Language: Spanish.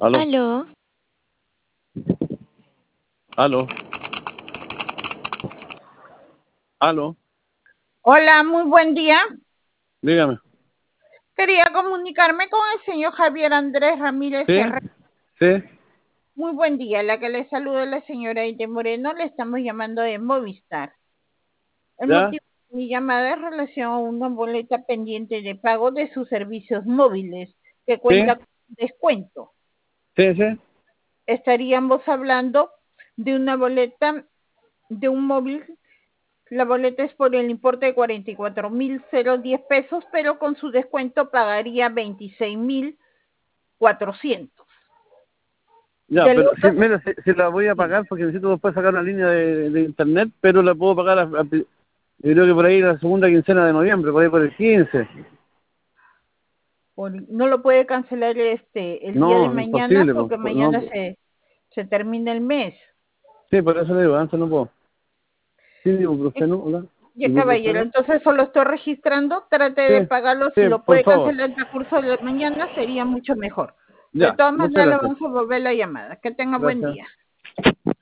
Aló, Aló, aló, aló, Hola, muy buen día. dígame. Quería comunicarme con el señor Javier Andrés Ramírez ¿Sí? Herrera. ¿Sí? Muy buen día. La que le saluda es la señora Aide Moreno. Le estamos llamando de Movistar. El ¿Ya? motivo de mi llamada es en relación a una boleta pendiente de pago de sus servicios móviles que ¿Sí? cuenta con descuento. ¿Sí? ¿Sí? Estaríamos hablando de una boleta de un móvil. La boleta es por el importe de 44,010 pesos, pero con su descuento pagaría 26,400. Ya, Del pero sí, otro, mira, si la voy a pagar porque necesito después sacar una línea de internet, pero la puedo pagar, yo creo que por ahí la segunda quincena de noviembre, por ahí por el 15. no lo puede cancelar el día de No, mañana imposible, porque pues, no, mañana se termina el mes. sí, por eso le digo, antes no puedo. Sí, Y, ibuprofeno, hola, caballero, ibuprofeno. entonces solo estoy registrando. Trate Sí, de pagarlo. sí, Si lo por puede favor. cancelar en el curso de mañana, sería mucho mejor. De Ya, todas muchas maneras, le gracias. vamos a volver la llamada. Que tenga buen Gracias. día.